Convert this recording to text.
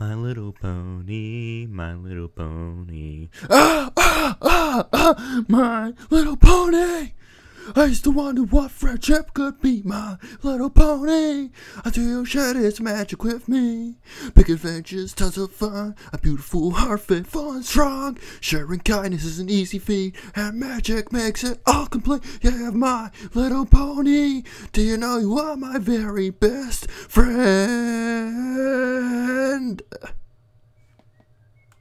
My little pony, my little pony. My little pony. I used to wonder what friendship could be, my little pony. Until you shared its magic with me. Big adventures, tons of fun, a beautiful heart fit, full and strong. Sharing kindness is an easy feat, and magic makes it all complete. Yeah, my little pony. Do you know you are my very best friend?